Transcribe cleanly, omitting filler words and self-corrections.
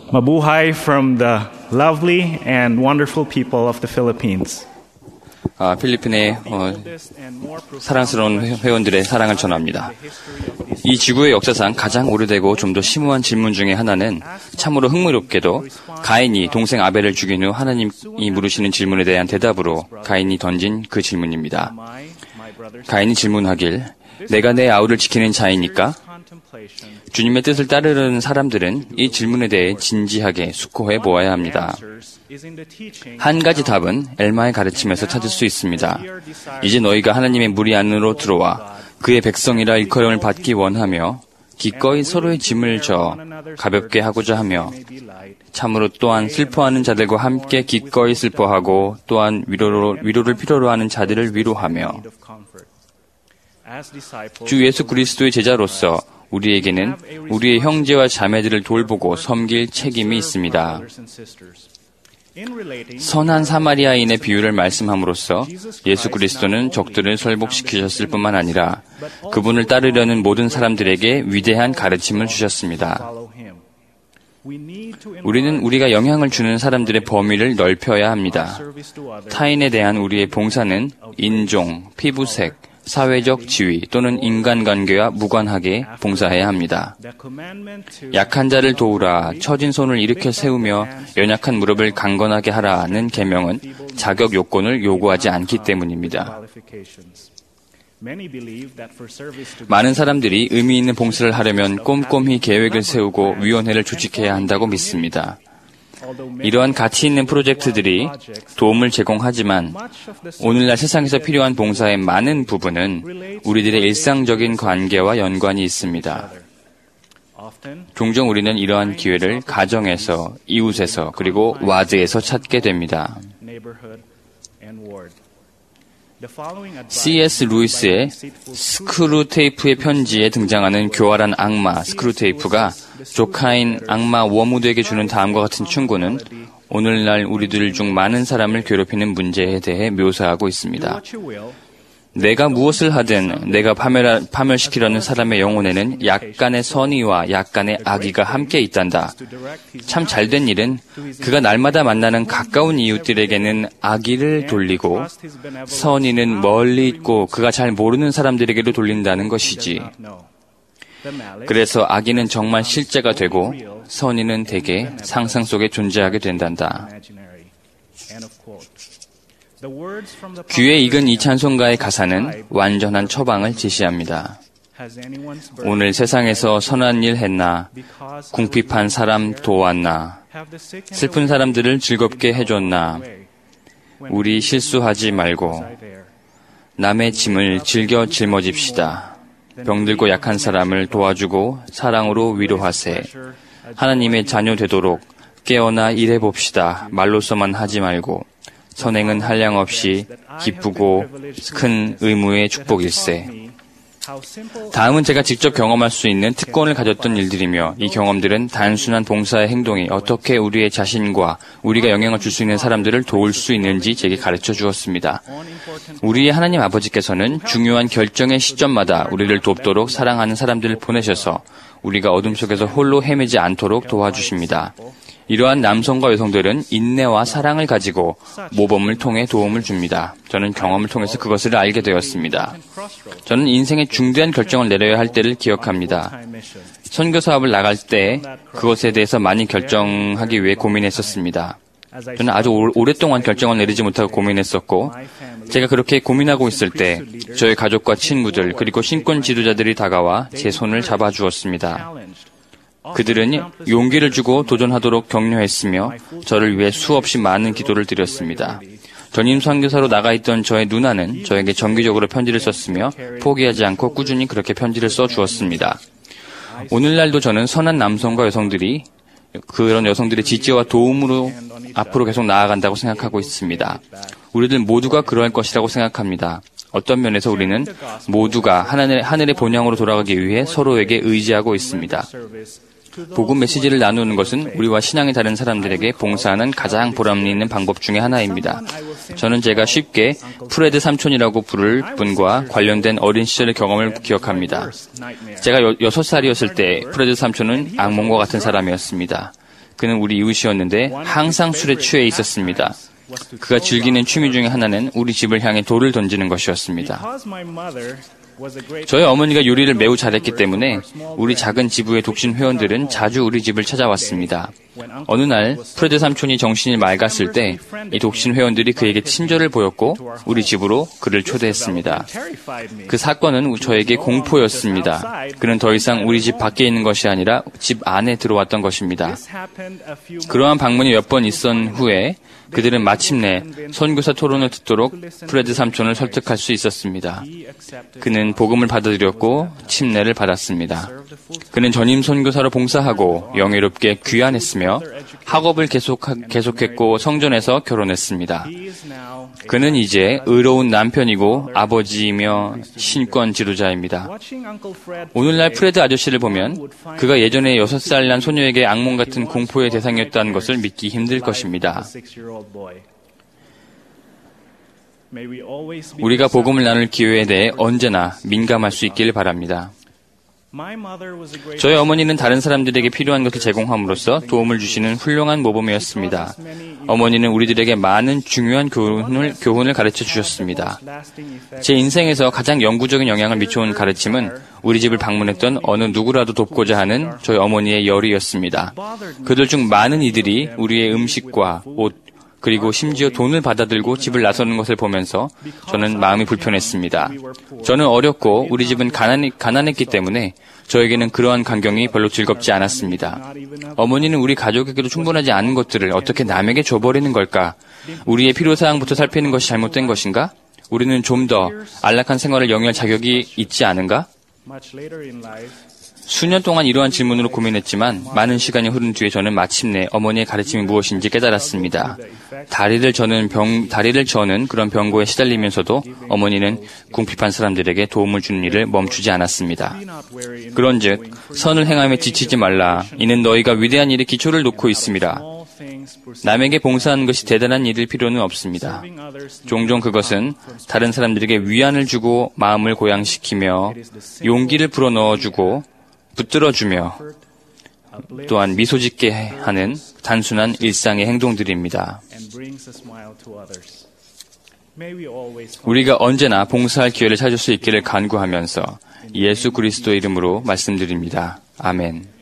Mabuhay from the lovely and wonderful people of the Philippines. 필리핀의 사랑스러운 회원들의 사랑을 전합니다. 이 지구의 역사상 가장 오래되고 좀 더 심오한 질문 중에 하나는 참으로 흥미롭게도 가인이 동생 아벨을 죽인 후 하나님이 물으시는 질문에 대한 대답으로 가인이 던진 그 질문입니다. 가인이 질문하길, 내가 내 아우를 지키는 자이니까? 주님의 뜻을 따르는 사람들은 이 질문에 대해 진지하게 숙고해 보아야 합니다. 한 가지 답은 엘마의 가르침에서 찾을 수 있습니다. 이제 너희가 하나님의 무리 안으로 들어와 그의 백성이라 일컬음을 받기 원하며 기꺼이 서로의 짐을 져 가볍게 하고자 하며 참으로 또한 슬퍼하는 자들과 함께 기꺼이 슬퍼하고 또한 위로를 필요로 하는 자들을 위로하며 주 예수 그리스도의 제자로서 우리에게는 우리의 형제와 자매들을 돌보고 섬길 책임이 있습니다. 선한 사마리아인의 비유를 말씀함으로써 예수 그리스도는 적들을 설복시키셨을 뿐만 아니라 그분을 따르려는 모든 사람들에게 위대한 가르침을 주셨습니다. 우리는 우리가 영향을 주는 사람들의 범위를 넓혀야 합니다. 타인에 대한 우리의 봉사는 인종, 피부색, 사회적 지위 또는 인간관계와 무관하게 봉사해야 합니다. 약한 자를 도우라, 처진 손을 일으켜 세우며 연약한 무릎을 강건하게 하라는 계명은 자격 요건을 요구하지 않기 때문입니다. 많은 사람들이 의미 있는 봉사를 하려면 꼼꼼히 계획을 세우고 위원회를 조직해야 한다고 믿습니다. 이러한 가치 있는 프로젝트들이 도움을 제공하지만 오늘날 세상에서 필요한 봉사의 많은 부분은 우리들의 일상적인 관계와 연관이 있습니다. 종종 우리는 이러한 기회를 가정에서, 이웃에서, 그리고 와드에서 찾게 됩니다. C.S. 루이스의 스크루테이프의 편지에 등장하는 교활한 악마 스크루테이프가 조카인 악마 워무드에게 주는 다음과 같은 충고는 오늘날 우리들 중 많은 사람을 괴롭히는 문제에 대해 묘사하고 있습니다. 내가 무엇을 하든 내가 파멸시키려는 사람의 영혼에는 약간의 선의와 약간의 악의가 함께 있단다. 참 잘된 일은 그가 날마다 만나는 가까운 이웃들에게는 악의를 돌리고 선의는 멀리 있고 그가 잘 모르는 사람들에게로 돌린다는 것이지. 그래서 악의는 정말 실제가 되고 선의는 대개 상상 속에 존재하게 된단다. 귀에 익은 이 찬송가의 가사는 완전한 처방을 제시합니다. 오늘 세상에서 선한 일 했나? 궁핍한 사람 도왔나? 슬픈 사람들을 즐겁게 해줬나? 우리 실수하지 말고 남의 짐을 즐겨 짊어집시다. 병들고 약한 사람을 도와주고 사랑으로 위로하세. 하나님의 자녀 되도록 깨어나 일해봅시다. 말로서만 하지 말고. 선행은 한량없이 기쁘고 큰 의무의 축복일세. 다음은 제가 직접 경험할 수 있는 특권을 가졌던 일들이며 이 경험들은 단순한 봉사의 행동이 어떻게 우리의 자신과 우리가 영향을 줄 수 있는 사람들을 도울 수 있는지 제게 가르쳐 주었습니다. 우리의 하나님 아버지께서는 중요한 결정의 시점마다 우리를 돕도록 사랑하는 사람들을 보내셔서 우리가 어둠 속에서 홀로 헤매지 않도록 도와주십니다. 이러한 남성과 여성들은 인내와 사랑을 가지고 모범을 통해 도움을 줍니다. 저는 경험을 통해서 그것을 알게 되었습니다. 저는 인생의 중대한 결정을 내려야 할 때를 기억합니다. 선교 사업을 나갈 때 그것에 대해서 많이 결정하기 위해 고민했었습니다. 저는 아주 오랫동안 결정을 내리지 못하고 고민했었고 제가 그렇게 고민하고 있을 때 저의 가족과 친구들 그리고 신권 지도자들이 다가와 제 손을 잡아주었습니다. 그들은 용기를 주고 도전하도록 격려했으며 저를 위해 수없이 많은 기도를 드렸습니다. 전임 선교사로 나가 있던 저의 누나는 저에게 정기적으로 편지를 썼으며 포기하지 않고 꾸준히 그렇게 편지를 써주었습니다. 오늘날도 저는 선한 남성과 여성들이 그런 여성들의 지지와 도움으로 앞으로 계속 나아간다고 생각하고 있습니다. 우리들 모두가 그러할 것이라고 생각합니다. 어떤 면에서 우리는 모두가 하늘의 본향으로 돌아가기 위해 서로에게 의지하고 있습니다. 복음 메시지를 나누는 것은 우리와 신앙이 다른 사람들에게 봉사하는 가장 보람 있는 방법 중에 하나입니다. 저는 제가 쉽게 프레드 삼촌이라고 부를 분과 관련된 어린 시절의 경험을 기억합니다. 제가 6살이었을 때 프레드 삼촌은 악몽과 같은 사람이었습니다. 그는 우리 이웃이었는데 항상 술에 취해 있었습니다. 그가 즐기는 취미 중에 하나는 우리 집을 향해 돌을 던지는 것이었습니다. 저희 어머니가 요리를 매우 잘했기 때문에 우리 작은 지부의 독신 회원들은 자주 우리 집을 찾아왔습니다. 어느 날 프레드 삼촌이 정신이 맑았을 때 이 독신 회원들이 그에게 친절을 보였고 우리 집으로 그를 초대했습니다. 그 사건은 저에게 공포였습니다. 그는 더 이상 우리 집 밖에 있는 것이 아니라 집 안에 들어왔던 것입니다. 그러한 방문이 몇 번 있은 후에 그들은 마침내 선교사 토론을 듣도록 프레드 삼촌을 설득할 수 있었습니다. 그는 복음을 받아들였고 침례를 받았습니다. 그는 전임 선교사로 봉사하고 영예롭게 귀환했으며 학업을 계속했고 성전에서 결혼했습니다. 그는 이제 의로운 남편이고 아버지이며 신권 지도자입니다. 오늘날 프레드 아저씨를 보면 그가 예전에 6살 난 소녀에게 악몽 같은 공포의 대상이었다는 것을 믿기 힘들 것입니다. 우리가 복음을 나눌 기회에 대해 언제나 민감할 수 있기를 바랍니다. 저희 어머니는 다른 사람들에게 필요한 것을 제공함으로써 도움을 주시는 훌륭한 모범이었습니다. 어머니는 우리들에게 많은 중요한 교훈을 가르쳐 주셨습니다. 제 인생에서 가장 영구적인 영향을 미쳐온 가르침은 우리 집을 방문했던 어느 누구라도 돕고자 하는 저희 어머니의 열의였습니다. 그들 중 많은 이들이 우리의 음식과 옷, 그리고 심지어 돈을 받아들고 집을 나서는 것을 보면서 저는 마음이 불편했습니다. 저는 어렸고 우리 집은 가난했기 때문에 저에게는 그러한 광경이 별로 즐겁지 않았습니다. 어머니는 우리 가족에게도 충분하지 않은 것들을 어떻게 남에게 줘버리는 걸까? 우리의 필요사항부터 살피는 것이 잘못된 것인가? 우리는 좀 더 안락한 생활을 영위할 자격이 있지 않은가? 수년 동안 이러한 질문으로 고민했지만 많은 시간이 흐른 뒤에 저는 마침내 어머니의 가르침이 무엇인지 깨달았습니다. 다리를 저는 그런 병고에 시달리면서도 어머니는 궁핍한 사람들에게 도움을 주는 일을 멈추지 않았습니다. 그런즉 선을 행함에 지치지 말라. 이는 너희가 위대한 일에 기초를 놓고 있음이라. 남에게 봉사하는 것이 대단한 일일 필요는 없습니다. 종종 그것은 다른 사람들에게 위안을 주고 마음을 고양시키며 용기를 불어넣어주고 붙들어주며 또한 미소 짓게 하는 단순한 일상의 행동들입니다. 우리가 언제나 봉사할 기회를 찾을 수 있기를 간구하면서 예수 그리스도의 이름으로 말씀드립니다. 아멘.